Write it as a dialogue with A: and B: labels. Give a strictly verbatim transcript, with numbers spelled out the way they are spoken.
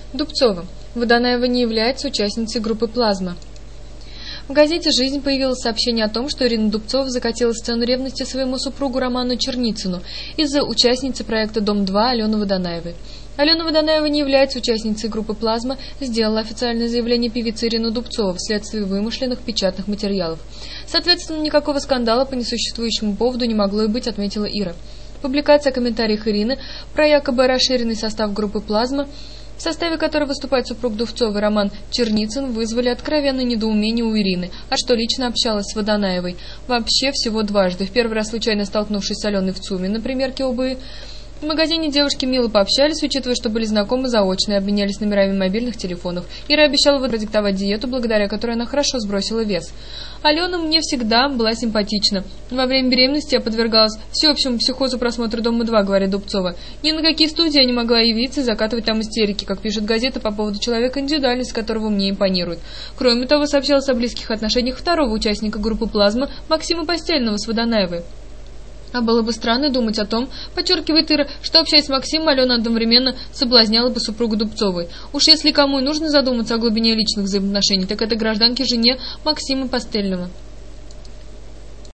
A: Дубцова. Водонаева не является участницей группы «Плазма». В газете «Жизнь» появилось сообщение о том, что Ирина Дубцова закатила сцену ревности своему супругу Роману Черницыну из-за участницы проекта «Дом-два» Алены Водонаевой. Алена Водонаева не является участницей группы «Плазма», сделала официальное заявление певица Ирина Дубцова вследствие вымышленных печатных материалов. Соответственно, никакого скандала по несуществующему поводу не могло и быть, отметила Ира. Публикация о комментариях Ирины про якобы расширенный состав группы «Плазма», в составе которой выступает супруг Дубцовой Роман Черницын, вызвали откровенное недоумение у Ирины, а что лично общалась с Водонаевой. Вообще всего дважды. В первый раз случайно столкнувшись с Аленой в ЦУМе на примерке обуви. В магазине девушки мило пообщались, учитывая, что были знакомы заочно и обменялись номерами мобильных телефонов. Ира обещала продиктовать диету, благодаря которой она хорошо сбросила вес. Алена мне всегда была симпатична. Во время беременности я подвергалась всеобщему психозу просмотра «Дома-два», говорит Дубцова. Ни на какие студии я не могла явиться и закатывать там истерики, как пишет газета по поводу человека, индивидуальность которого мне импонирует. Кроме того, сообщалось о близких отношениях второго участника группы «Плазма» Максима Постельного с Водонаевой. А было бы странно думать о том, подчеркивает Ира, что, общаясь с Максимом, Алена одновременно соблазняла бы супругу Дубцовой. Уж если кому и нужно задуматься о глубине личных взаимоотношений, так это гражданке-жене Максима Постельного.